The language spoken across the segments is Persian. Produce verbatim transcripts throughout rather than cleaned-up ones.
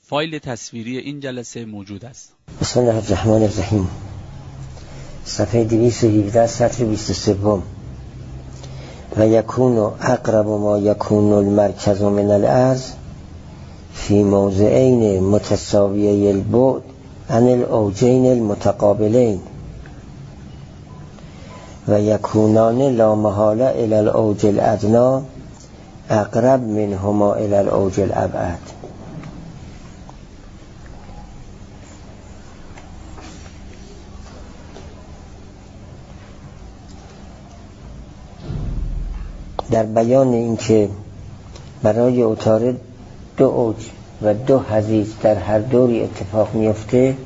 فایل تصویری این جلسه موجود است. بسم الله الرحمن الرحیم. صفحه دویست و هفده سطر بیست و سه. و یکون اقرب ما یکون المرکز من الارض فی موضعین متساویه البعد عن الاوجین المتقابلین و یکونان لا محاله الی الاوج الادنا اقرب منهما الی الاوج الابعد. در بیان اینکه برای عطارد دو اوج و دو حضیض در هر دوری اتفاق میفته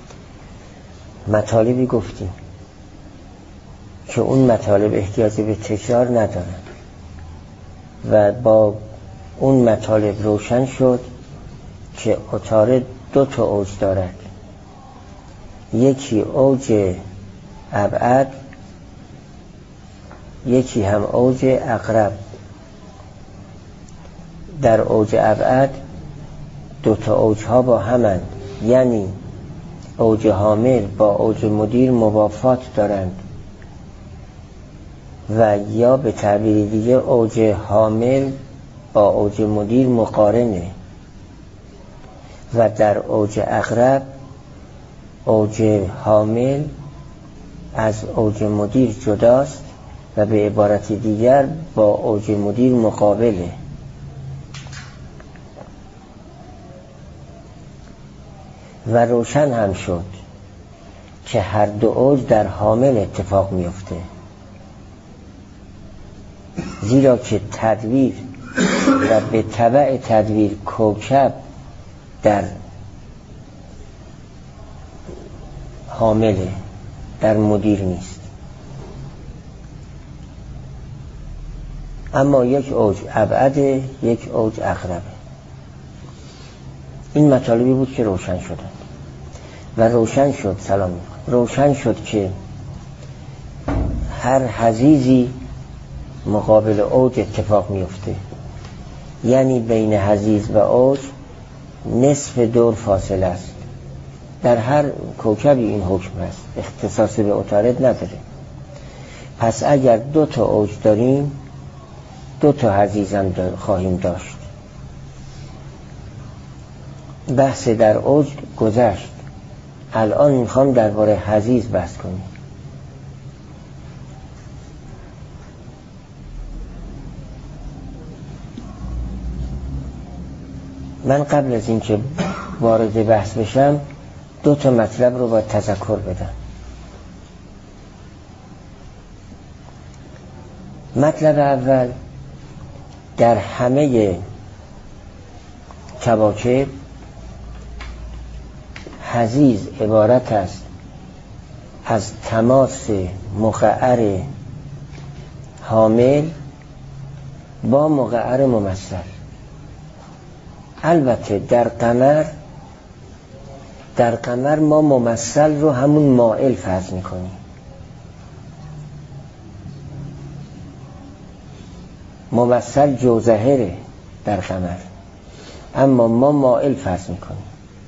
مطالبی گفتیم که اون مطالب احتیاج به تکرار ندارن و با اون مطالب روشن شد که عطارد دو تا اوج دارد، یکی اوج ابعد، یکی هم اوج اقرب. در اوج ابعد دو تا اوج ها با همند، یعنی اوج حامل با اوج مدیر موافات دارند و یا به تعبیر دیگه اوج حامل با اوج مدیر مقارنه و در اوج اقرب اوج حامل از اوج مدیر جداست و به عبارت دیگر با اوج مدیر مقابله. و روشن هم شد که هر دو اوج در حامل اتفاق میفته، زیرا که تدویر و به تبع تدویر کوکب در حامله، در مدیر نیست. اما یک اوج ابعده، یک اوج اقربه. این مطالبی بود که روشن شدند و روشن شد سلام روشن شد که هر حضیضی مقابل اوج اتفاق میفته، یعنی بین حضیض و اوج نصف دور فاصله است. در هر کوکبی این حکم است، اختصاص به عطارد نداره. پس اگر دو تا اوج داریم دو تا حضیض هم خواهیم داشت. بحث در اوج گذشت، الان میخوام درباره حضیض بحث کنیم. من قبل از اینکه وارد بحث بشم دو تا مطلب رو باید تذکر بدم. مطلب اول، در همه کواکب حضیض عبارت است از تماس مقعر حامل با مقعر ممثل. البته در قمر در قمر ما ممثل رو همون مائل فرض میکنیم، ممثل جوزهره در قمر، اما ما مائل فرض میکنیم.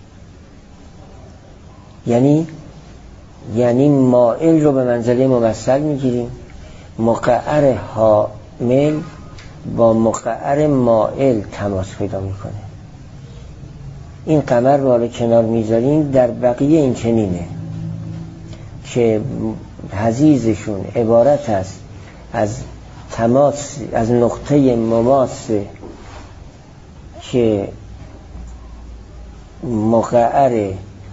یعنی یعنی مائل رو به منزله ممثل میگیریم، مقعر حامل با مقعر مائل تماس پیدا میکنه. این قمر رو حالا کنار میذاریم، در بقیه این چنینه که حضیضشون عبارت است از تماس، از نقطه مماس که مقعر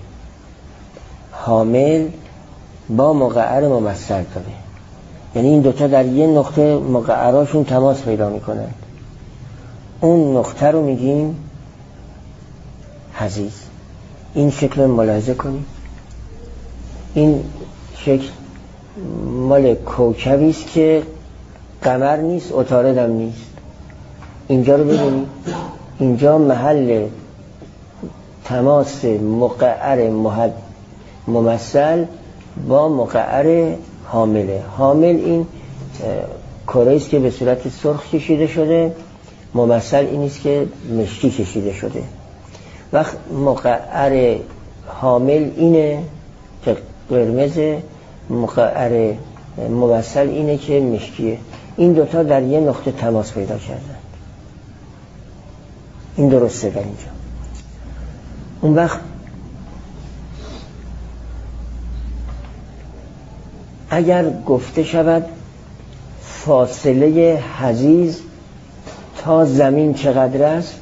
حامل با مقعر ممثل داره. یعنی این دوتا در یه نقطه مقعراشون تماس پیدا میکنن، اون نقطه رو میگیم حضیض. این شکل رو ملاحظه کنید. این شکل مال کوکبی است که قمر نیست، عطارد هم نیست. اینجا رو ببینید، اینجا محل تماس مقعر محد ممثل با مقعر حامله. حامل این کره است که به صورت سرخ کشیده شده، ممثل این است که مشکی کشیده شده. وقت مقعر حامل اینه که قرمزه، مقعر موصل اینه که مشکیه. این دوتا در یه نقطه تماس پیدا کردن. این درسته در اینجا. اون وقت اگر گفته شود فاصله حضیض تا زمین چقدر است،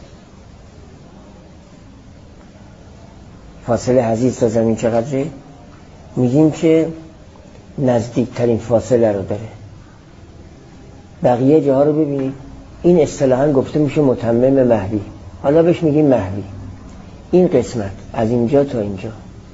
فاصله حضیض تا زمین چقدره؟ میگیم که نزدیکترین فاصله رو داره. بقیه جاها رو ببینید، این اصطلاحاً گفته میشه متمم محوی، حالا بهش میگیم محوی. این قسمت از اینجا تا اینجا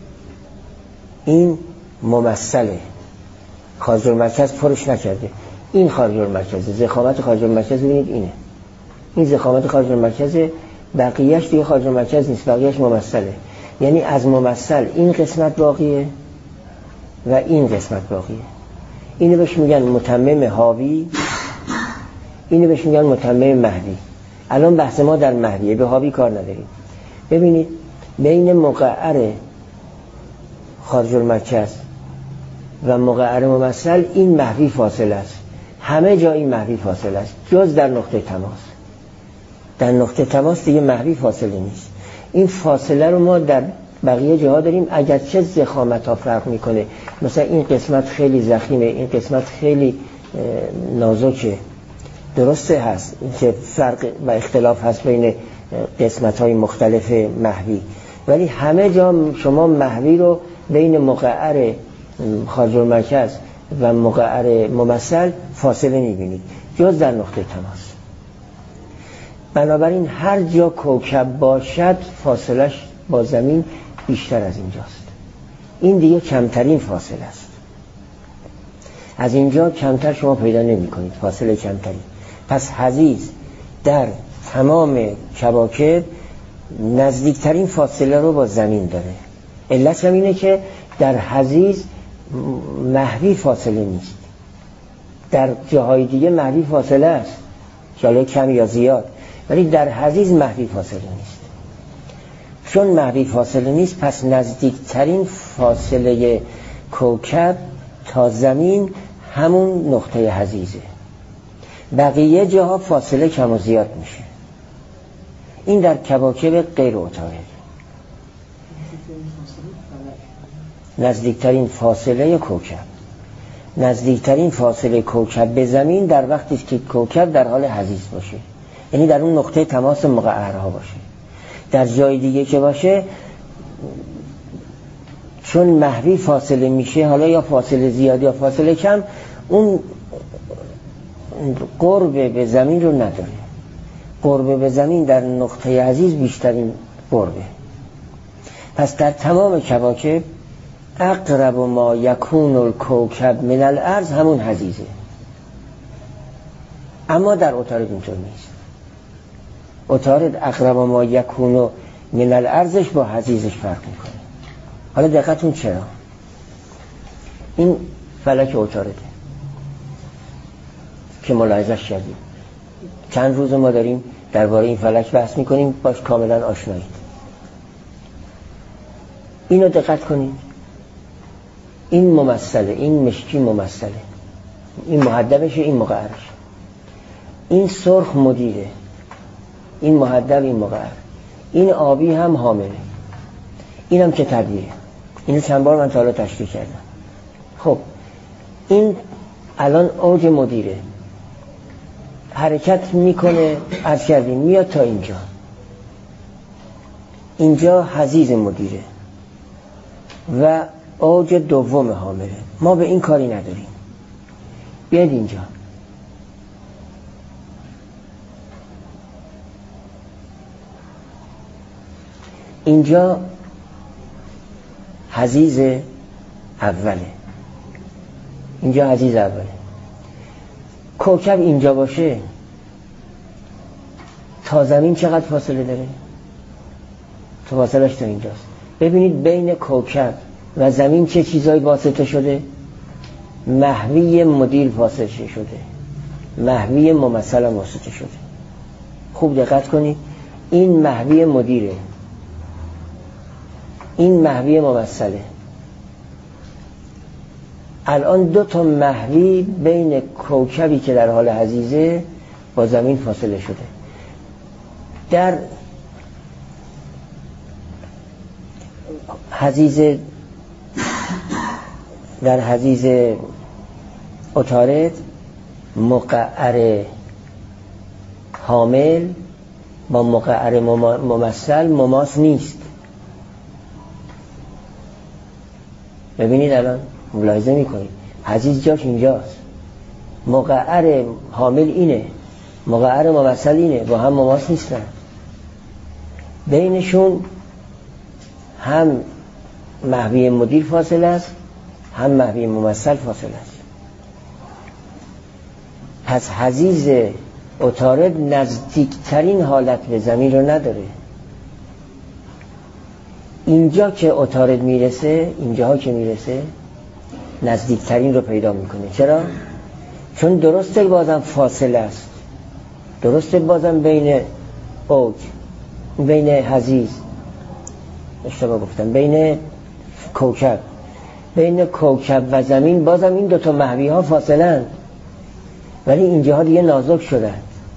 این ممثله، خارج المرکز پرش نکرده. این خارج المرکزه، ضخامت خارج المرکز ببینید اینه، این ضخامت خارج المرکزه، بقیهش دیگه خارج المرکز نیست، بقیهش ممثله. یعنی از ممثل این قسمت باقیه و این قسمت باقیه. اینو بهش میگن متمم حاوی، اینو بهش میگن متمم محوی. الان بحث ما در محویه، به حاوی کار نداریم. ببینید بین مقعر خارج المرکز و مقعر ممثل این محوی فاصله است. همه جا این محوی فاصله است جز در نقطه تماس. در نقطه تماس دیگه محوی فاصله نیست. این فاصله رو ما در بقیه جاها داریم، اگرچه ضخامت ها فرق میکنه. مثلا این قسمت خیلی ضخیمه، این قسمت خیلی نازکه، درسته هست که فرق و اختلاف هست بین قسمت های مختلف محوی، ولی همه جا شما محوی رو بین مقعر خارج المرکز و مقعر ممثل فاصله میبینید جز در نقطه تماس. بنابراین هر جا کوکب باشد فاصلش با زمین بیشتر از اینجاست. این دیگه کمترین فاصله است. از اینجا کمتر شما پیدا نمی کنید، فاصله کمتری. پس حضیض در تمام کواکب نزدیکترین فاصله رو با زمین داره. علت هم اینه که در حضیض محوی فاصله نیست، در جاهای دیگه محوی فاصله است، حالا کم یا زیاد، ولی در حضیض محوی فاصله نیست. چون محوی فاصله نیست، پس نزدیکترین فاصله کوکب تا زمین همون نقطه حضیضه. بقیه جاها فاصله کم و زیاد میشه. این در کواکب غیر عطارد. نزدیکترین فاصله کوکب، نزدیکترین فاصله کوکب به زمین در وقتی که کوکب در حال حضیض باشه، یعنی در اون نقطه تماس مقعرها باشه. در جای دیگه که باشه، چون محوی فاصله میشه، حالا یا فاصله زیاد یا فاصله کم، اون قرب به زمین رو نداره. قرب به زمین در نقطه حضیض بیشترین قربه. پس در تمام کواکب اقرب ما یکون الکوکب من الارض همون حضیضه. اما در عطارد اینطور نیست. عطارد اقرب ما یکون من الارضش با حضیضش فرق میکنه. حالا دقتون چرا؟ این فلک عطارده که ملاحظش کردیم. چند روز ما داریم درباره این فلک بحث میکنیم، باش کاملا آشنایید. اینو دقت کنید، این ممثله، این مشکی ممثله، این محدبشه، این مقعرش. این سرخ مدیره، این محدب، این مقعر. این آبی هم حامله، این هم که طبیعه. اینو چند بار من تا حالا تشریح کردم. خب این الان اوج مدیره، حرکت میکنه، عرض کردیم میاد تا اینجا. اینجا حضیض مدیره و اوج دوم حامله. ما به این کاری نداریم. بیاید اینجا. اینجا حضیض اوله، اینجا حضیض اوله. کوکب اینجا باشه تا زمین چقدر فاصله داره؟ تا فاصلش تا اینجاست. ببینید بین کوکب و زمین چه چیزایی واسطه شده؟ محوی مدیر واسطه شده، محوی ممثل واسطه شده. خوب دقت کنید، این محوی مدیره، این محوی ممثله. الان دو تا محوی بین کوکبی که در حال حضیضه با زمین فاصله شده. در حضیض در حضیض عطارد مقعر حامل با مقعر ممثل مماس نیست. ببینید الان ملاحظه میکنید حضیض جاش اینجاست، مقعر حامل اینه، مقعر ممثل اینه، با هم مماس نیستن. بینشون هم محوی مدیر فاصله است، هم محوی ممثل فاصله است. پس حضیض عطارد نزدیکترین حالت به زمین رو نداره. اینجا که عطارد میرسه، اینجاها که میرسه نزدیکترین رو پیدا میکنه. چرا؟ چون درسته بازم فاصله است، درسته بازم بین اوج، بین حضیض، اشتباه گفتم، بین کوکب، بین کوکب و زمین بازم این دوتا محوی ها فاصله اند، ولی اینجاها دیگه نازک شدن.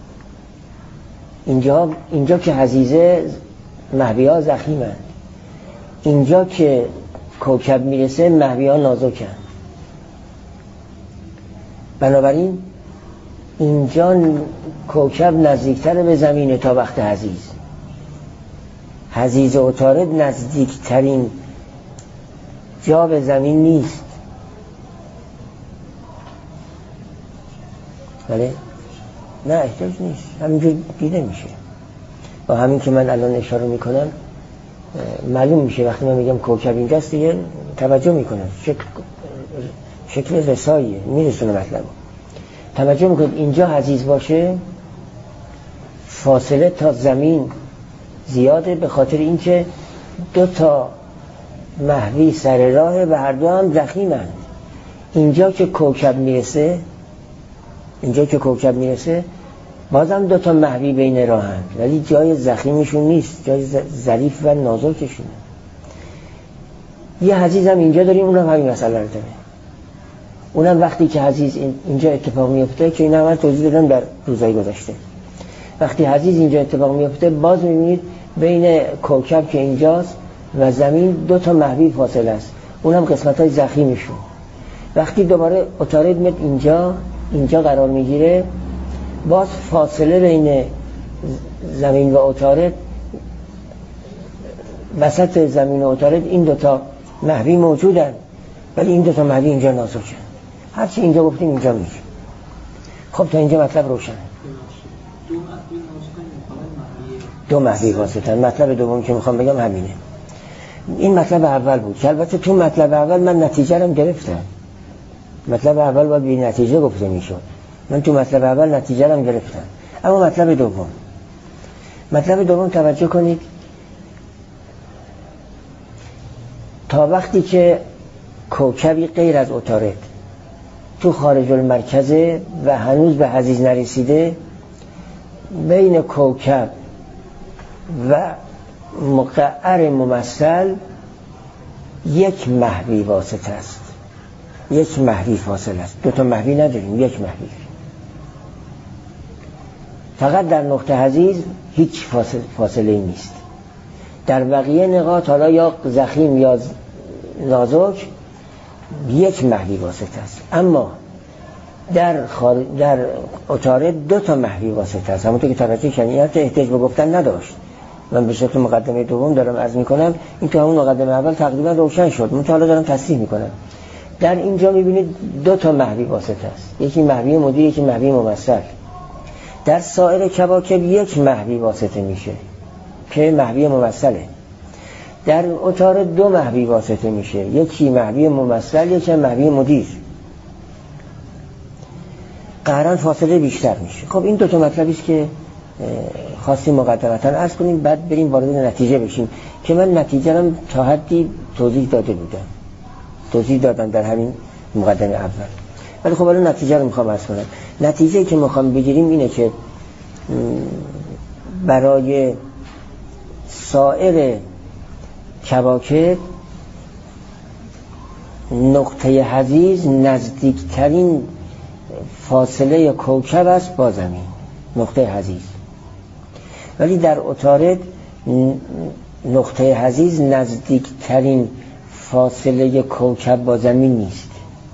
اینجا اینجا که حضیضه محوی ها ضخیمند، اینجا که کوکب میرسه محوی ها نازکن. بنابراین اینجا کوکب نزدیکتر به زمینه تا وقت حضیض. حضیض عطارد نزدیکترین جا به زمین نیست. بله؟ نه احتیاج نیست، همینجور دیده میشه. با همین که من الان اشاره میکنم معلوم میشه. وقتی من میگم کوکب اینجاست دیگه توجه میکنم، شکل شکل رساییه، میرسونه مطلب. توجه میکنید اینجا حضیض باشه فاصله تا زمین زیاده، به خاطر اینکه دو تا محوی سر راه و هر دو هم ضخیمند. اینجا که کوکب میرسه اینجا که کوکب میرسه بازم دو تا محوی بین راهند، ولی جای ضخیمشون نیست، جای ظریف و نازکشونه. یه حضیض هم اینجا داریم، اونم همین مسئله رو داره. اونم وقتی که حضیض اینجا اتفاق میفته، که این هم توضیح دادم در روزهای گذشته، وقتی حضیض اینجا اتفاق میفته باز میبینید بین کوکب که اینجاست و زمین دو تا محوی فاصله است، اونم قسمت های ضخیمشون. وقتی دوباره عطارد میاد اینجا اینجا قرار میگیره، باز فاصله بین زمین و عطارد، وسط زمین و عطارد این دوتا محوی موجودن، ولی این دوتا محوی اینجا نازکن. هرچی اینجا گفتیم اینجا میشه. خب تا اینجا مطلب روشنه. دو محوی واسطن. مطلب دوم که میخوام بگم همینه. این مطلب اول بود که البته تو مطلب اول من نتیجه رو گرفتم. مطلب اول باید بی نتیجه گفته میشد، من تو مطلب اول نتیجه رو گرفتم. اما مطلب دوم مطلب دوم توجه کنید، تا وقتی که کوکبی غیر از عطارد تو خارج المرکزه و هنوز به حضیض نرسیده، بین کوکب و مقعر ممثل یک محوی واسطه است، یک محوی فاصله است. دو تا محوی نداریم، یک محوی. فقط در نقطه حضیض هیچ فاصله, فاصله نیست. در بقیه نقاط حالا یا ضخیم یا نازک یک محوی واسطه است. اما در خار... در عطارد دو تا محوی واسطه است. همونطور که توجه کردید، احتیاج به گفتن نداشت. من به شکل مقدمه دوم دارم عرض میکنم، این که همون مقدمه اول تقریبا روشن شد، من حالا دارم تصحیح میکنم. در اینجا میبینید دو تا محوی واسطه است، یکی محوی مدیر، یکی محوی ممثل. در سایر کواکب یک محوی واسطه میشه که محوی ممثله. در عطارد دو محوی واسطه میشه، یکی محوی ممثل، یکی محوی مدیر. قهرن فاصله بیشتر میشه. خب این دو تا مطلبی است که خواستیم مقدمتا عرض کنیم، بعد بریم وارد نتیجه بشیم که من نتیجه رو تا حدی توضیح داده بودم، توضیح دادم در همین مقدمه اول. ولی خب الان نتیجه رو میخوام عرض کنم. نتیجه که میخوام بگیریم اینه که برای سایر کواکب نقطه حضیض نزدیکترین فاصله کوکب است با زمین، نقطه حضیض. ولی در عطارد نقطه حضیض نزدیکترین فاصله کوکب با زمین نیست.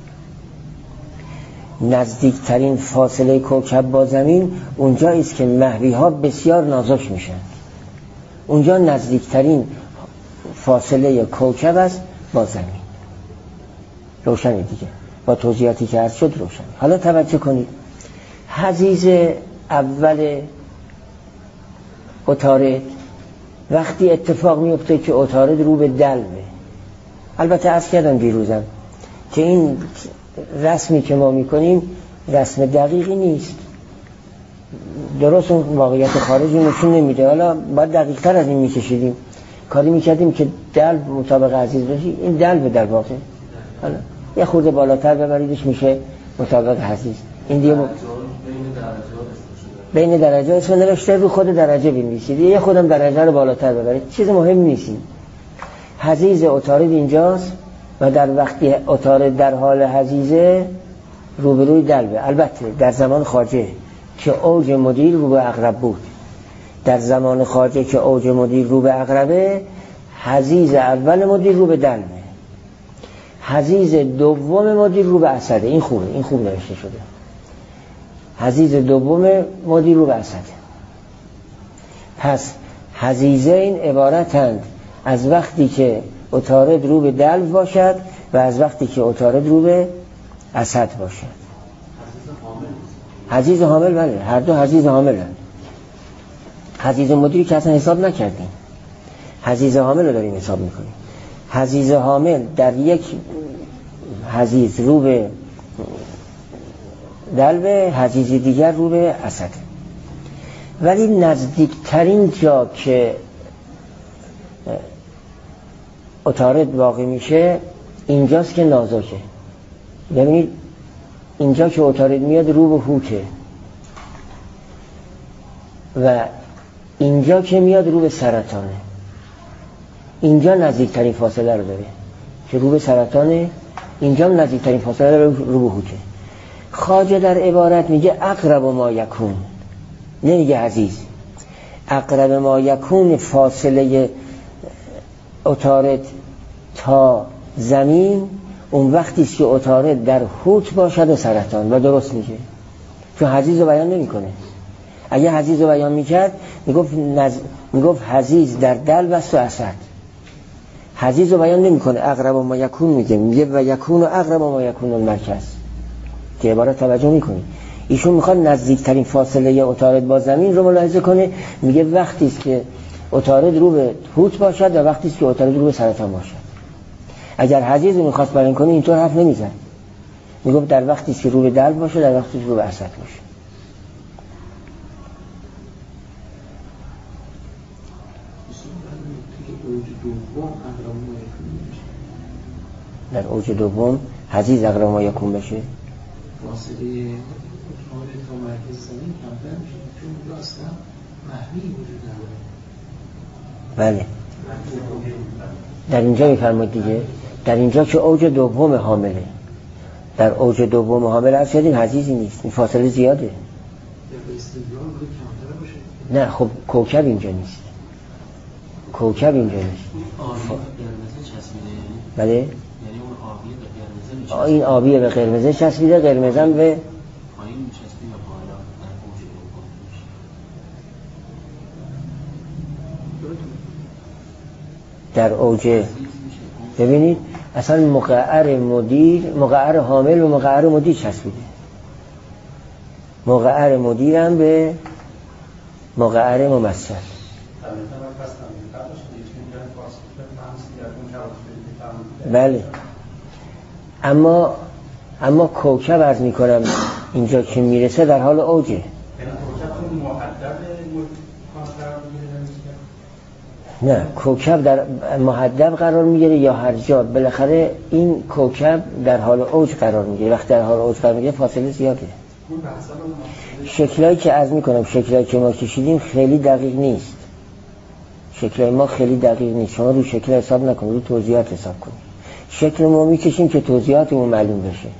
نزدیکترین فاصله کوکب با زمین اونجایی است که محوی ها بسیار نازک میشن. اونجا نزدیکترین فاصله کوکب است با زمین. روشنه دیگه، با توضیحاتی که عرض شد روشن. حالا توجه کنید، حضیض اول عطارد وقتی اتفاق میفته که عطارد رو به دلوه. البته عرض کردم دیروزم که این رسمی که ما میکنیم رسم دقیقی نیست، درست اون واقعیت خارجی نشون نمیده. حالا باید دقیق تر از این میکشیدیم، کاری میکردیم که دلو مطابق حضیض بشه. این دلو در واقع حالا یه خورده بالاتر ببریدش میشه مطابق حضیض. این دیگه م... بین درجه اسم نوشته، رو خود درجه بنویسید، یه خودم درجه رو بالاتر ببرید، چیز مهم نیست. حضیض عطارد اینجاست و در وقتی عطارد در حال حضیضه روبروی دلوه. البته در زمان خواجه که اوج مدیر رو به عقرب بود، در زمان خواجه که اوج مدیر رو به عقربه، حضیض اول مدیر رو به دلوه، حضیض دوم مدیر رو به اسده. این خوبه، این خوب نوشته شده. حضیض دوم مدیر رو به اسده. پس حضیضین عبارتند از وقتی که عطارد رو به دلو باشد و از وقتی که عطارد رو به اسد باشد. حضیض حامل، بله، هر دو حضیض حامل هست. حضیض مدیری که اصلا حساب نکردیم، حضیض حامل رو داریم حساب میکنیم. حضیض حامل در یک حضیض رو به دلو، حضیض دیگر رو به اسد. ولی نزدیکترین جا که عطارد واقع میشه اینجاست که نازکه. ببینید اینجا که عطارد میاد رو به هوته و اینجا که میاد رو به سرطانه. اینجا نزدیکترین فاصله رو داره که رو به سرطانه، اینجا نزدیکترین فاصله رو رو به هوته. خواجه در عبارت میگه اقرب ما یکون، نمیگه حضیض. اقرب ما یکون فاصله عطارد تا زمین اون وقتی که عطارد در حوت باشد و سرطان. و درست میگه، چون حضیض رو بیان نمیکنه. اگه حضیض رو بیان میکرد میگفت نز... میگفت حضیض در دلو است و اسد. حضیض رو بیان نمیکنه، اقرب ما یکون میگه، میگه و یکون و اقرب ما یکون المرکز. که عبارت توجه میکنی، ایشون میخواد نزدیکترین فاصله عطارد با زمین رو ملاحظه کنه. میگه وقتی است که عطارد رو به حوت باشد و وقتی است که عطارد رو به سرطان باشد. اگر حضیض رو میخواست بیان کنه اینطور حرف نمیزن، میگفت در وقتی است که رو به دلو باشه، در وقتی رو به اسد باشه. در اوج دوم حضیض اقرب ما یکون بشه، فاصله عطارد تا مرکز زمین کمتر میشه چون اونجا اصلا محوی وجود نداره. بله در اینجا میفرمایید دیگه، در اینجا که اوج دوم حامله، در اوج دوم حامله هست شدیم حضیضی نیست، این فاصله زیاده. یا به استدلال بوده کمتر باشه. نه خب کوکب اینجا نیست، کوکب اینجا نیست. آبی به قرمزه چسبیده یعنی؟ بله یعنی اون آبی به قرمزه میچسبیده. این آبی به قرمزه چسبیده، قرمزم به پایین میچسبیده یا بالا در اوج دوم. در اوج. ببینید اصلا مقعر مدیر، مقعر حامل و مقعر مدیر چسبیده. مقعر مدیرم به مقعر ممثل. بله اما اما کوکب عرض میکنم اینجا که میرسه در حال اوجه. نه کوکب در محدب قرار میگیره یا هر جا، بالاخره این کوکب در حال اوج قرار میگیره. وقتی در حال اوج قرار میگیره فاصله زیاده. شکلایی که عرض میکنم، شکلایی که ما کشیدیم خیلی دقیق نیست، شکل ما خیلی دقیق نیست، شما رو شکل حساب نکنید، رو توضیحات حساب کنید. شکل ما میکشیم که توضیحاتمون معلوم بشه.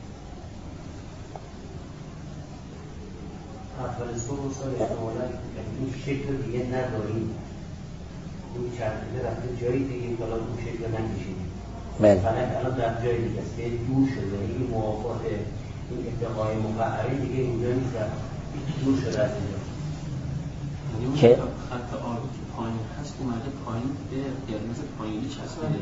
این شکل دیگه نداریم، این چرخیده رفته جایی دیگه، حالا اون شکل نکشیدیم. بله. فقط الان در جای دیگه است که دور شده، این موافقه این اتقای مقعره دیگه اینجا نیست، دور شده از اینجا. که خط آرو که پایین هست اومده پایین به قرمز پایینی چسبیده.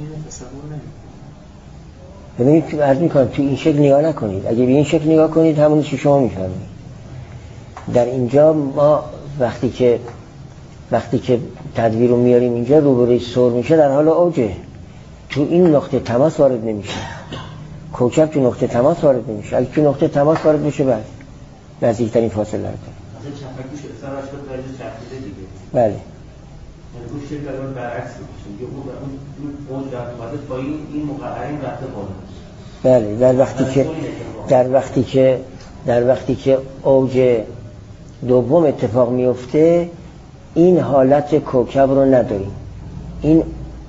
ببینید عرض میکنم تو این شکل نگاه نکنید، اگه به این شکل نگاه کنید همون چی شما میفهمید. در اینجا ما وقتی که وقتی که تدویر رو میاریم اینجا روبروی سر میشه در حال اوجه، تو این نقطه تماس وارد نمیشه، کوکب تو نقطه تماس وارد نمیشه. اگه تو نقطه تماس وارد بشه بعد نزدیکترین فاصله رو داره. مثلا چرخش سر هشتاد درجه چرخیده دیگه. بله. یعنی اون شکل رو برعکس میشه. یه اون اون در اومده پایین این مقعره این رفته بالا. بله. در وقتی که در وقتی که در وقتی که اوج دوم اتفاق میفته این حالت کوکب رو نداریم، این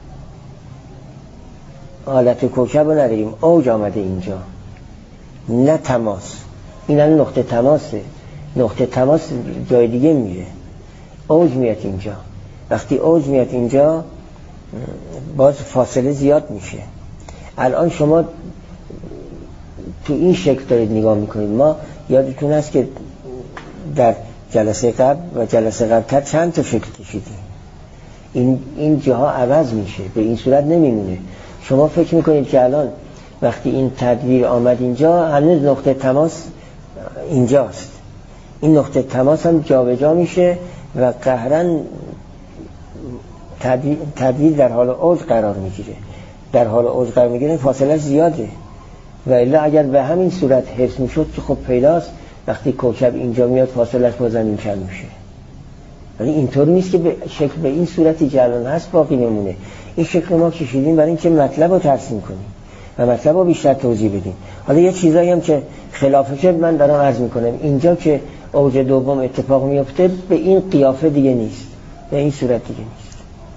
حالت کوکب رو نداریم، اوج آمده اینجا، نه تماس. این الان نقطه تماسه، نقطه تماس جای دیگه میره، اوج میاد اینجا. وقتی اوج میاد اینجا باز فاصله زیاد میشه. الان شما تو این شکل دارید نگاه میکنید. ما یادتون هست که در جلسه قبل و جلسه قبل چند تا شکل کشیدیم. این این جاها عوض میشه، به این صورت نمیمونه. شما فکر میکنید که الان وقتی این تدویر آمد اینجا هنوز نقطه تماس اینجاست، این نقطه تماس هم جابجا جا میشه و قهرن تدویر, تدویر در حال اوج قرار میگیره. در حال اوج قرار میگیره فاصله زیاده و الا اگر به همین صورت حفظ میشد که خب پیداست وقتی کوکب اینجا میاد فاصلهش با زمین کم میشه. ولی اینطور نیست که به شکل به این صورتی که الان هست باقی نمونه. این شکل ما کشیدیم برای اینکه مطلب رو ترسیم کنیم و مطلب رو بیشتر توضیح بدیم. حالا یه چیزایی هم که خلافشه من دارم عرض میکنم. اینجا که اوج دوم اتفاق میفته به این قیافه دیگه نیست، به این صورت دیگه نیست.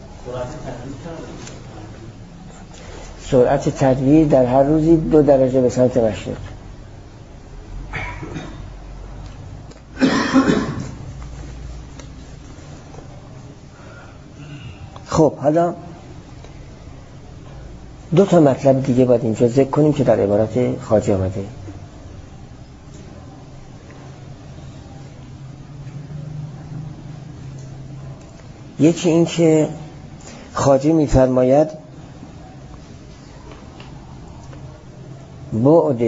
سرعت تدویر در هر روزی دو درجه به سمت مشرق. خب حالا دو تا مطلب دیگه باید اینجا ذکر کنیم که در عبارت خواجه آمده. یکی این که خواجه می‌فرماید بعد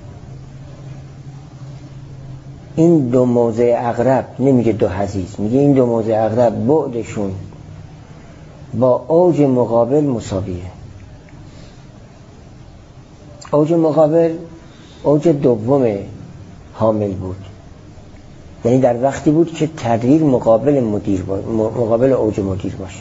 این دو موضع اقرب، نمیگه دو حضیض، میگه این دو موضع اقرب بعدشون با اوج مقابل مساویه. اوج مقابل اوج دوم حامل بود، یعنی در وقتی بود که تدویر مقابل مدیر با... مقابل اوج مدیر باشه.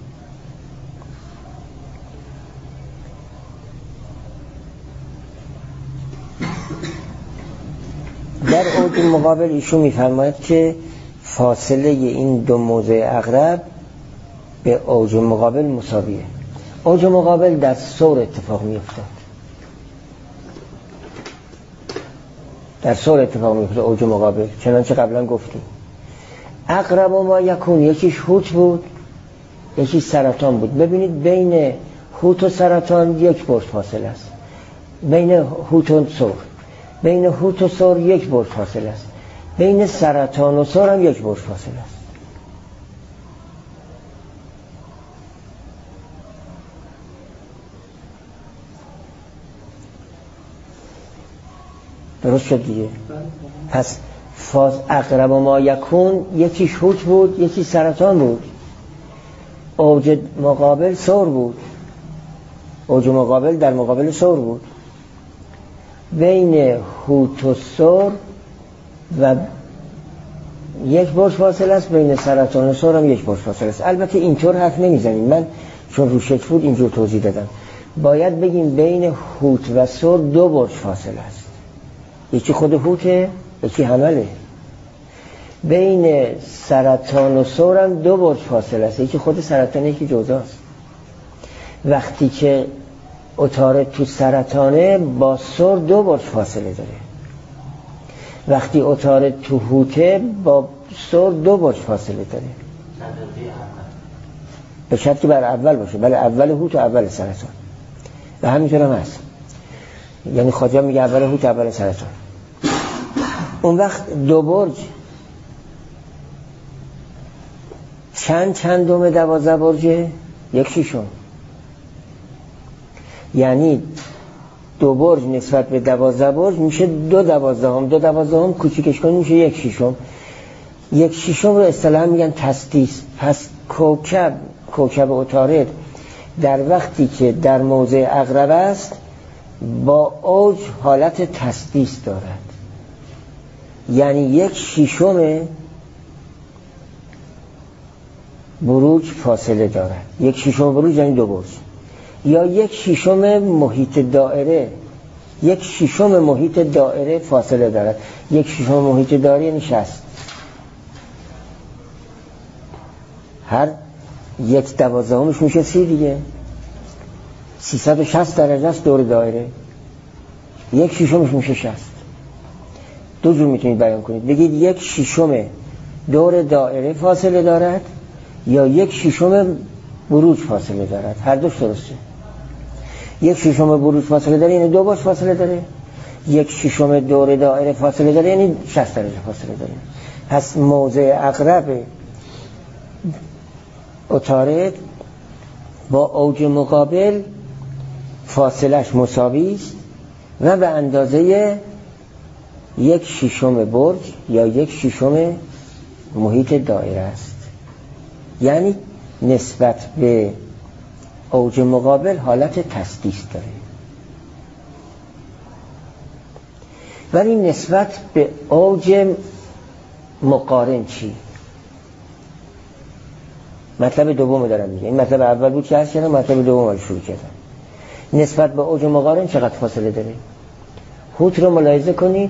در اوج مقابل ایشون میفرماید که فاصله این دو موضع اقرب به اوج مقابل مساویه. اوج مقابل در ثور اتفاق میافتاد، در ثور اتفاق میافتاد اوج مقابل، چنانچه قبلا گفتیم. اقرب ما یکون یکیش هوت بود یکیش سرطان بود. ببینید بین هوت و سرطان یک برج فاصله است، بین هوت و ثور بین هوت و ثور یک برج فاصله است، بین سرطان و ثور هم یک برج فاصله است. درست شد دیگه. پس فاز اقرب ما یکون یکیش هوت بود یکی سرطان بود. اوج مقابل ثور بود، اوج مقابل در مقابل ثور بود. بین هوت و ثور و یک برج فاصله است، بین سرطان و ثور هم یک برج فاصله است. البته اینطور حرف نمیزنیم، من چون رو شکل بود اینجور توضیح دادم. باید بگیم بین هوت و ثور دو برج فاصله است، یکی خود هوته یکی حمله. بین سرطان و ثور هم دو برج فاصله است، یکی خود سرطان یکی جزاست. وقتی که عطارد تو سرطانه با ثور دو برج فاصله داره، وقتی عطارد تو حوته با ثور دو برج فاصله داره، به شرط که بر اول باشه، بله اول حوت و اول سرطان، و همینطور هم هست. یعنی خواجه میگه اول حوت اول سرطان. اون وقت دو برج چند چند دوم دوازده برجه؟ یک شیشم. یعنی دو برج نسبت به دوازده برج میشه دو دوازده هم. دو دوازده هم کوچیکش کنیم میشه یک شیشم. یک شیشم رو اصطلاحا میگن تسدیس. پس کوکب کوکب عطارد در وقتی که در موضع عقرب است با اوج حالت تسدیس دارد، یعنی یک شیشم بروج فاصله دارد. یک شیشم بروج یعنی دو برج، یا یک شیشم محیط دائره، یک شیشم محیط دائره فاصله دارد. یک شیشم محیط دائره یعنی شصت. هر یک دوازدهمش میشه سی دیگه، سیصد و شصت درجه است دور دائره. یک شیشمش میشه شصت. دو جور میتونید بیان کنید، بگید یک شیشم دور دائره فاصله دارد یا یک شیشم بروج فاصله دارد. هر دوش درسته. یک شیشم بروج فاصله داره یعنی دو برج فاصله داره، یک شیشم دور دائره فاصله داره یعنی شصت درجه فاصله داره. پس موضع عقرب عطارد با اوج مقابل فاصلش مساوی است و به اندازه یک شیشم برج یا یک شیشم محیط دائره است. یعنی نسبت به اوج مقابل حالت تسدیس داره، ولی نسبت به اوج مقارن چی؟ مطلب دوم دارم میگه. این مطلب اول بود که هست کردم، مطلب دوم رو شروع کردم. نسبت به اوج مقارن چقدر فاصله داره؟ حوت رو ملاحظه کنید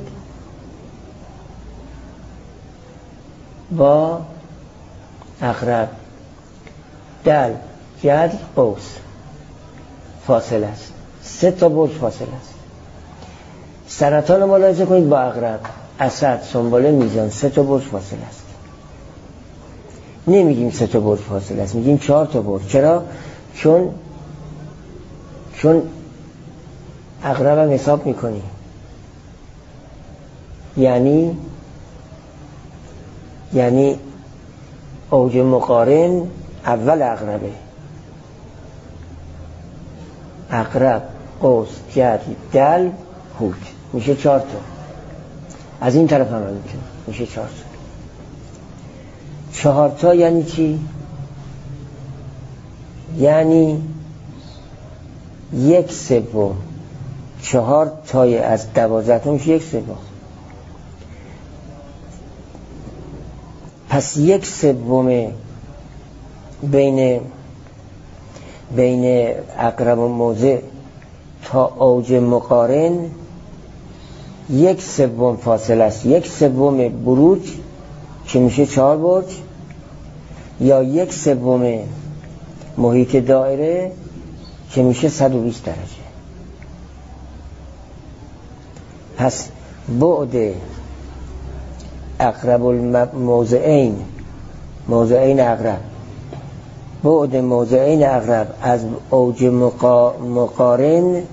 با عقرب، دل، جدی، قوس فاصله است، سه تا برج فاصله است. سرطان رو ملاحظه کنید با عقرب، اسد، سنبله، میزان، سه تا برج فاصله است. نمیگیم سه تا برج فاصله است، میگیم چهار تا برج. چرا؟ چون چون عقرب هم حساب میکنی، یعنی یعنی اوج مقارن اول عقربه، عقرب، قوس، جدی، دل، حوت، میشه چهار تا. از این طرف هم میتونه میشه چهار تا. چهار تا یعنی چی؟ یعنی یک سوم چهار تای از دوازده تا میشه یک سوم. پس یک سوم بین بین عقرب و موضع تا اوج مقارن یک سوم فاصله است. یک سوم بروج که میشه چهار برج، یا یک سوم محیط دائره که میشه صد و بیست درجه. پس بعد اقرب الموضعین، موضعین اقرب، بعد موضعین اقرب از اوج مقا... مقارن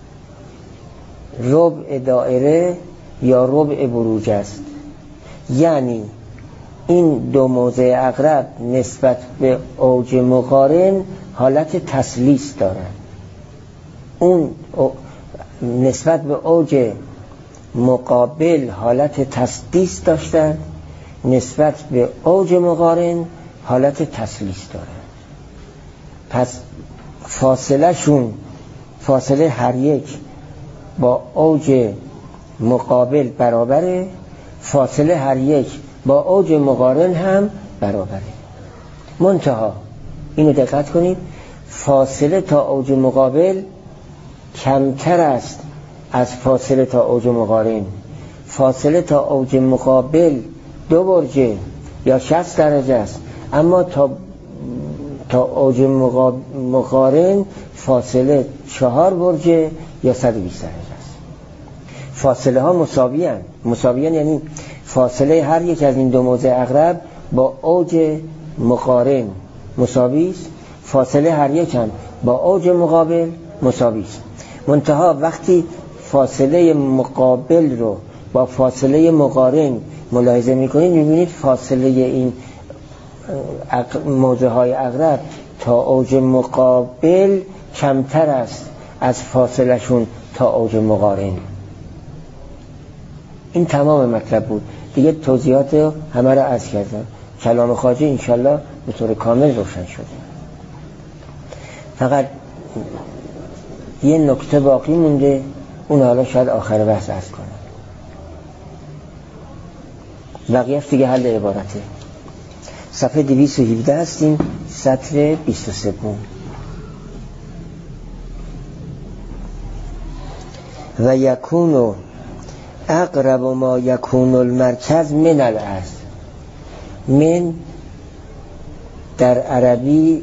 ربع دائره یا ربع بروج است. یعنی این دو موضع اقرب نسبت به اوج مقارن حالت تسلیس دارند. اون نسبت به اوج مقابل حالت تسدیس داشتند، نسبت به اوج مقارن حالت تسلیس دارند. پس فاصله شون فاصله هر یک با اوج مقابل برابره، فاصله هر یک با اوج مقارن هم برابره. منتها اینو دقت کنید، فاصله تا اوج مقابل کمتر است از فاصله تا اوج مقارن. فاصله تا اوج مقابل دو برجه یا شصت درجه است، اما تا تا اوج مقارن فاصله چهار برجه یا صد و بیست درجه است. فاصله ها مساوی هستند. مساوی یعنی فاصله هر یک از این دو موضع اقرب با اوج مقارن مساوی است، فاصله هر یک هم با اوج مقابل مساوی است. منتها وقتی فاصله مقابل رو با فاصله مقارن ملاحظه میکنید، میبینید فاصله این موضع های اقرب تا اوج مقابل کمتر است از فاصله شون تا اوج مقارن. این تمام مطلب بود دیگه، توضیحات همه را عرض کردم. کلام خواجه انشالله به طور کامل روشن شده. فقط یه نکته باقی مونده، اون حالا شاید آخر بحث عرض کنم. بقیه دیگه حل عبارته. صفحه دویست و هفده هستیم، سطر بیست و سه. و یکونو اقرب ما یکون المرکز من الارض. من در عربی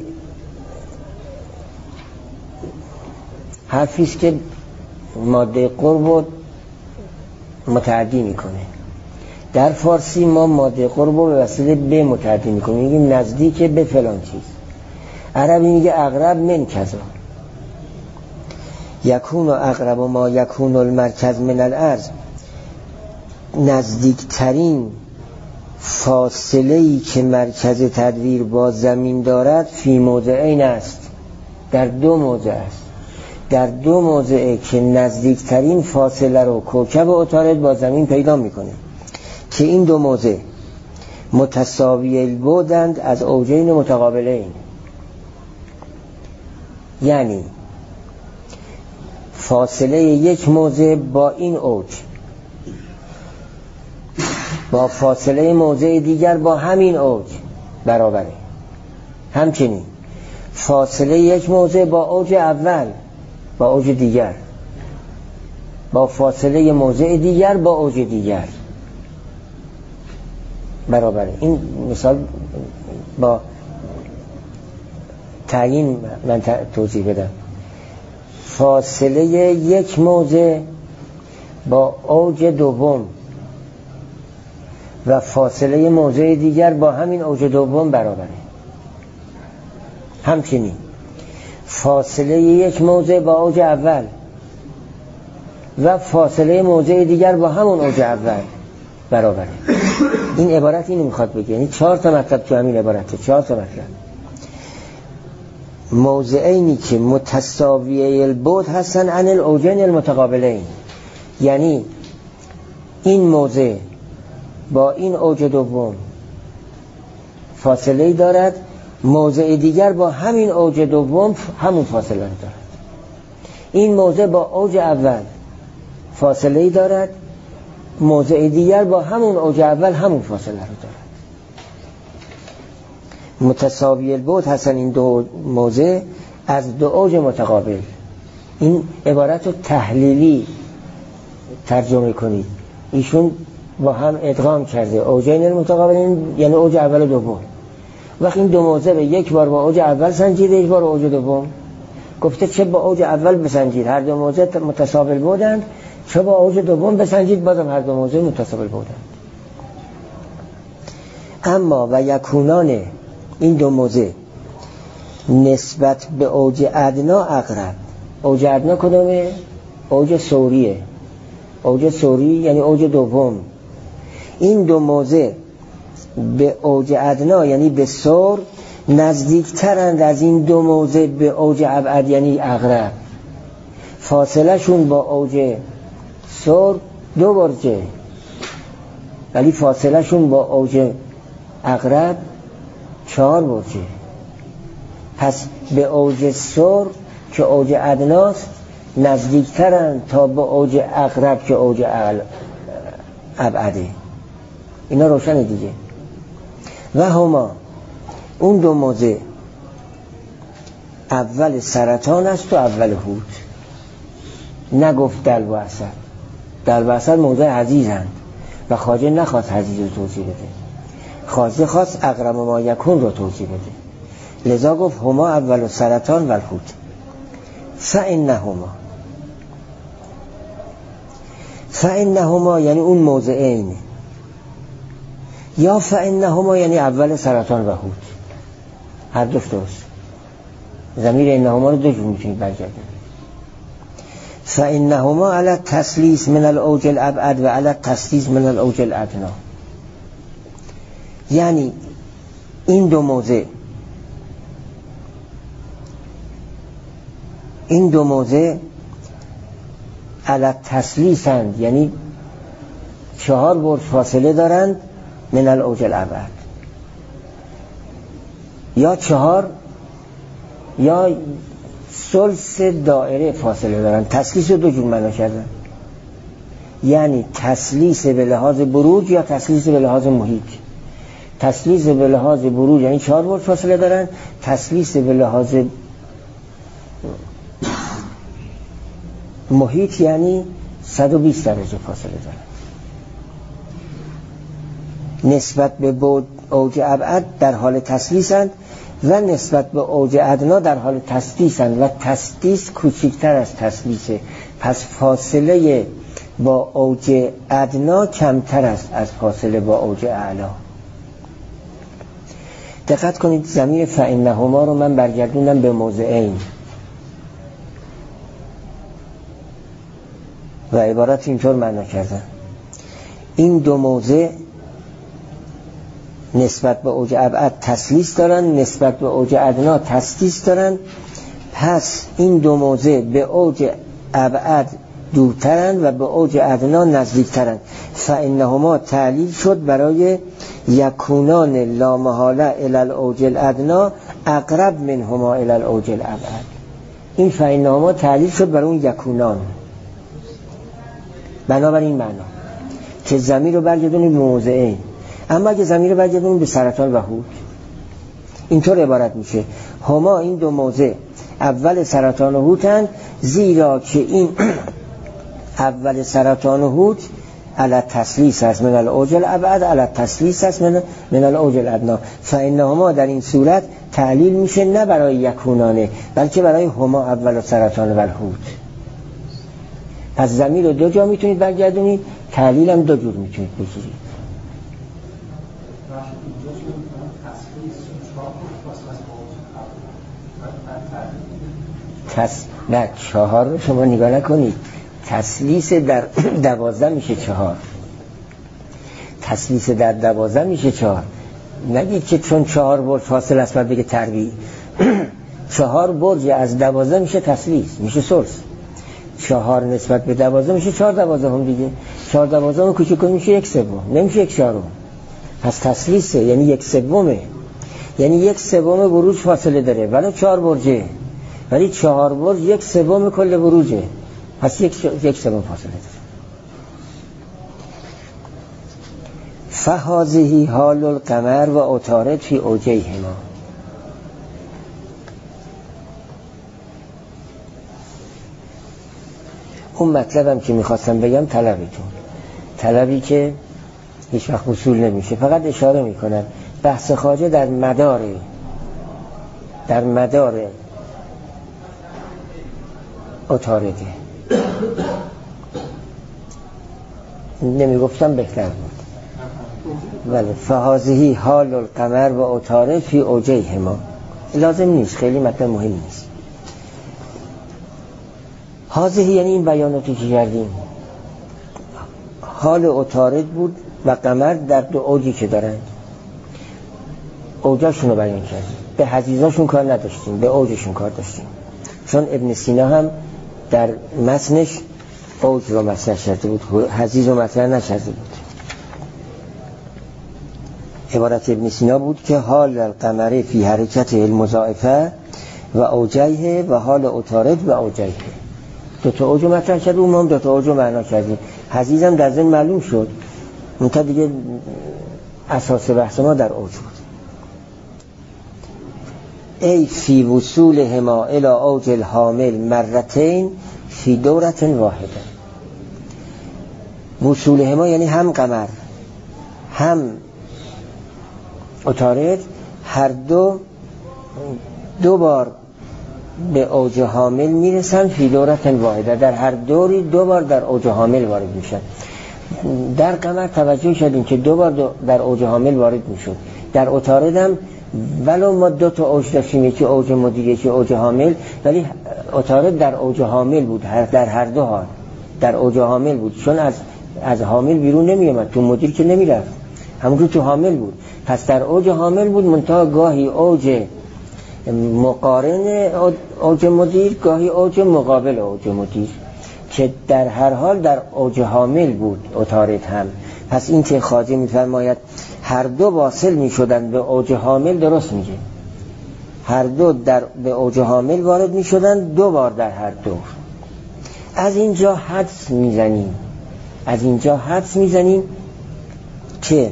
حرفیست که ماده قرب متعدی میکنه. در فارسی ما ماده قرب به وسیله به متعدی میکنه، میگیم نزدیک به فلان چیز. عربی میگه اقرب من کذا. یکون اقرب ما یکون المرکز من الارض، نزدیکترین فاصله‌ای که مرکز تدویر با زمین دارد فی موضعین است، در دو موضع است. در دو موضعه که نزدیکترین فاصله رو کوکب عطارد با زمین پیدا میکنه که این دو موضع متساوی البعدند از اوجین متقابلین. یعنی فاصله یک موضع با این اوج با فاصله موضع دیگر با همین اوج برابره. همچنین فاصله یک موضع با اوج اول با اوج دیگر با فاصله موضع دیگر با اوج دیگر برابره. این مثال با تعیین من توضیح بدم. فاصله یک موضع با اوج دوم و فاصله موضع دیگر با همین اوج دوم برابره. همچنین فاصله یک موضع با اوج اول و فاصله موضع دیگر با همون اوج اول برابره. این عبارت اینو میخواد بگه، یعنی چهار تا مطلب تو همین عبارته. چهار تا مطلب. موضعینی که متساوی البعد هستن عن الاوجین المتقابلین، یعنی این موضع با این اوج دوم فاصله دارد، موضع دیگر با همین اوج دوم همون فاصله دارد. این موضع با اوج اول فاصله دارد، موضع دیگر با همون اوج اول همون فاصله رو دارد. متساوی البعد هستن این دو موضع از دو اوج متقابل. این عبارت رو تحلیلی ترجمه کنید. ایشون با هم ادغام کرده اوجین متقابلین، یعنی اوج اول و دوم. وقتی این دو موضع به یک بار با اوج اول سنجیده، یک بار اوج دوم، گفته چه با اوج اول بسنجید هر دو موضع متساوی بودند، چه با اوج دوم بسنجید بازم هر دو موضع متساوی بودند. اما و یکونان این دو موضع نسبت به اوج ادنا اقرب. اوج ادنا کدومه؟ اوج ثوریه. اوج ثوری یعنی اوج دوم. این دو موضع به اوج ادنا یعنی به ثور نزدیکترند از این دو موضع به اوج ابعد یعنی اقرب. فاصله شون با اوج ثور دو برجه، ولی فاصله شون با اوج اقرب چهار برجه. پس به اوج ثور که اوج ادناست نزدیکترند تا به اوج اقرب که اوج ابعده. اینا روشنه دیگه. و هما اون دو موضع اول سرطان است و اول هود. نگفت دلو و اسد. دلو و اسد موضع عزیزند، و خواجه نخواست حضیض رو توضیح بده، خواجه خواست اقرب ما یکون رو توضیح بده، لذا گفت هما اول سرطان و الحوت. فانهما فانهما یعنی اون موضعین، یا فانهما یعنی اول سرطان و حوت، هر دوش درست. ضمیر انهما رو دو جور میتونید برگردید. فانهما علی التثلیث من الاوج الابعد و علی التثلیث من الاوج الادنا، یعنی این دو موضع این دو موضع علی التثلیث اند، یعنی چهار برج فاصله دارند من الاوج الابعد، یا چهار یا ثلث دایره فاصله دارن. تثلیث رو دو جور معنا کردن، یعنی تثلیث به لحاظ بروج یا تثلیث به لحاظ محیط. تثلیث به لحاظ بروج یعنی چهار برج فاصله دارن، تثلیث به لحاظ محیط یعنی صد و بیست درجه فاصله دارن. نسبت به اوج ابعد در حال تثلیثند و نسبت به اوج ادنا در حال تثلیثند و تثلیث کوچکتر از تثلیثه، پس فاصله با اوج ادنا کمتر است از فاصله با اوج اعلا. دقت کنید ضمیر فانهما رو من برگردوندم به موضعین و عبارت اینطور معنا کردم: این دو موضع نسبت به اوج ابعد تثلیث دارن، نسبت به اوج ادنا تثلیث دارن، پس این دو موضع به اوج ابعد دورترن و به اوج ادنا نزدیکترن. فانهما تعلیل شد برای یکونان لا محاله الی الاوج الادنا اقرب منهما الی الاوج الابعد. این فانهما تعلیل شد برای اون یکونان، بنابراین معنا که ضمیر رو برگردونیم به موضعین. اما اگه ضمیر رو برگردونیم به سرطان و حوت، اینطور عبارت میشه: هما این دو موضع اول سرطان و حوتند، زیرا که این اول سرطان و حوت علی تثلیث است من الاوج الابعد، علی تثلیث است من من الاوج الادنا. فانهما در این صورت تعلیل میشه نه برای یکونانه بلکه برای هما اول سرطان و الحوت. پس ضمیر رو دو جا میتونید برگردونید، تعلیل هم دو جور میتونید بگیرید. تس... نه چهار رو شما نگاه نکنید، تثلیث در دوازده میشه چهار، تثلیث در دوازده میشه چهار. نگید که چون چهار برج فاصله است باید بگه تربیع. چهار برج از دوازده میشه تثلیث، میشه ثلث. چهار نسبت به دوازده میشه چهار دوازده هم دیگه. چهار دوازده هم کوچیک کنیم میشه یک سوم، نمیشه یک چهارم. پس تثلیثه یعنی یک سومه، یعنی یک سوم بروج فاصله داره ولی چهار برجه، ولی چهار برج یک سوم کل بروجه، پس یک یک سوم فاصله داره. فهذه حال القمر و عطارد فی اوجیهما. اون مطلبم که میخواستم بگم طلبتون، طلبی که هیچ وقت وصول نمیشه، فقط اشاره میکنم بحث خواجه در مدار در مدار عطارده. نمیگفتم بهتر بود. ولی فهذه حال القمر و عطارد فی اوجیهما لازم نیست، خیلی مطلب مهم نیست. هذه یعنی این بیاناتی که کردیم حال عطارد بود و قمر در دو اوجی که دارن، اوجاشون رو بیان کردیم. به حضیضاشون کار نداشتیم، به اوجشون کار داشتیم، چون ابن سینا هم در متنش اوج رو مطرح کرده بود، حضیض رو مطرح نکرده بود. عبارت ابن سینا بود که حال القمر فی حرکت المضاعفه و اوجیه و حال عطارد و اوجیه. دو تا اوج رو مطرح کرده، اون هم دو تا اوج رو معنا کردیم. حضیض هم در ذهن معلوم شد، منتها دیگه اساس بحث ما در اوج بود. ای فی وصول هما الى اوج الحامل مرتين فی دورت واحده. وصولهما یعنی هم قمر هم عطارد هر دو دو بار به اوج حامل میرسن فی دورت واحده، در هر دوری دو بار در اوج حامل وارد میشن. در قمر توجه شدیم که دو بار دو در اوج حامل وارد میشد. در عطارد هم ولو ما دو تا اوج داشتیم، یکی اوج مدیر یکی اوج حامل، ولی عطارد در اوج حامل بود، در هر دو حال در اوج حامل بود، چون از از حامل بیرون نمی اومد، تو مدیر که نمی رفت، همونجور تو حامل بود. پس در اوج حامل بود، منتها گاهی اوج مقارن اوج مدیر، گاهی اوج مقابل اوج مدیر، که در هر حال در اوج حامل بود عطارد هم. پس این که خواجه می‌فرماید هر دو واصل می‌شدند به اوج حامل، درست میگه، هر دو در به اوج حامل وارد می‌شدند دو بار در هر دور. از اینجا حدس میزنیم از اینجا حدس میزنیم که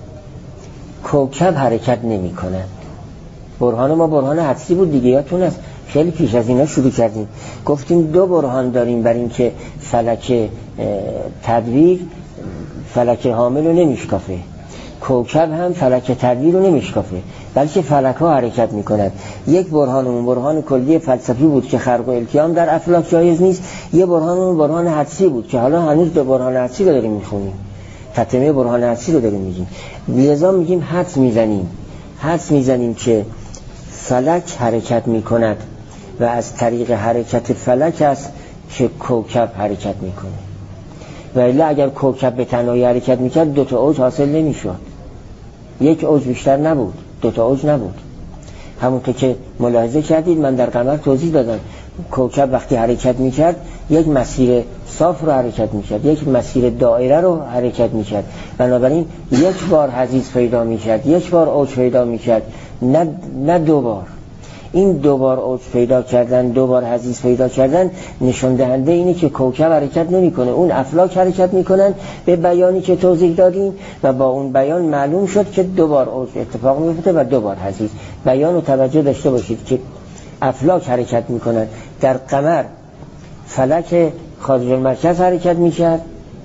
کوکب حرکت نمی کند. برهان ما برهان حدسی بود دیگه، یادتون است خیلی پیش از اینا شروع کردیم، گفتیم دو برهان داریم بر این که فلک تدویر فلک حامل رو نمیشکافه، کوکب هم فلک تدویر رو نمیشکافه، بلکه فلک ها حرکت میکنند. یک برهانمون برهان کلی فلسفی بود که خرق و التیام در افلاک جایز نیست، یه برهانمون برهان حدسی بود که حالا هنوز به برهان حدسی رو داریم میخونیم، تتمه برهان حدسی رو داریم میگیم. لذا میگیم حدس میزنیم حدس میزنیم که فلک حرکت میکند و از طریق حرکت فلک است که کوکب حرکت میکنه. و الا اگر کوکب به تنهایی حرکت میکرد دو تا اوج حاصل نمیشد، یک اوج بیشتر نبود، دو تا اوج نبود. همونطور که ملاحظه کردید من در قمر توضیح دادم، کوکب وقتی حرکت میکرد یک مسیر صاف رو حرکت میکرد، یک مسیر دایره رو حرکت میکرد، بنابراین یک بار حضیض پیدا میکرد، یک بار اوج پیدا میکرد، نه نه دو بار. این دو بار اوج پیدا کردن، دو بار حضیض پیدا کردن نشون دهنده اینه که کوکب حرکت نمیکنه، اون افلاک حرکت میکنن به بیانی که توضیح دادیم و با اون بیان معلوم شد که دو بار اوج اتفاق میفته و دو بار حضیض. بیان رو توجه داشته باشید که افلاک حرکت میکنن. در قمر فلک خارج المرکز حرکت میکرد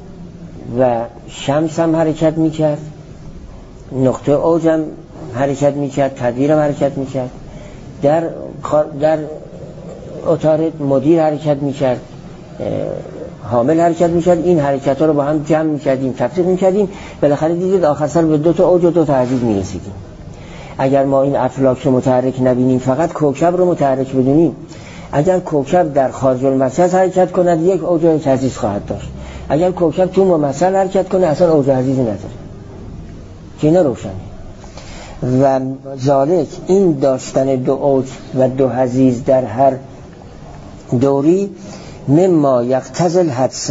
و شمس هم حرکت میکرد، نقطه اوج هم حرکت میکرد، تدویر هم حرکت میکرد. در در عطارد مدیر حرکت میکرد، حامل حرکت میکرد. این حرکت ها رو با هم جمع میکردیم، تفریق میکردیم، بالاخره دیدید آخر سر به دو تا اوج و دو تا حضیض میرسیدیم. اگر ما این افلاک رو متحرک نبینیم، فقط کوکب رو متحرک بدونیم، اگر کوکب در خارج المرکز حرکت کند یک اوج و یک حضیض خواهد داشت، اگر کوکب تو ممثل حرکت کنه اصلا اوج و حضیضی نداره، که اینا روشنه. و ذالک این داشتن دو اوج و دو حضیض در هر دوری مما یقتضی الحدس،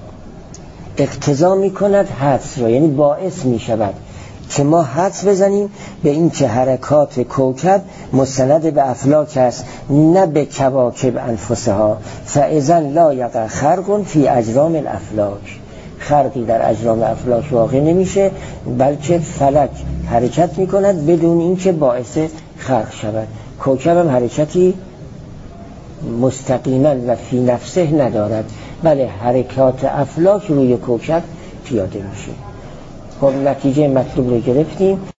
اقتضا می کند حدس را، یعنی باعث می شود که ما حدس بزنیم به این که حرکات کوکب مستند به افلاک است نه به کواکب انفسها، فاذا لا یقع خرق فی اجرام الافلاک، خرقی در اجرام افلاک واقع نمیشه، بلکه فلک حرکت میکند بدون اینکه باعث خرق شود. کوکب هم حرکتی مستقیما و فی نفسه ندارد، بله حرکات افلاک روی کوکب پیاده میشه. خب نتیجه مطلوب رو گرفتیم.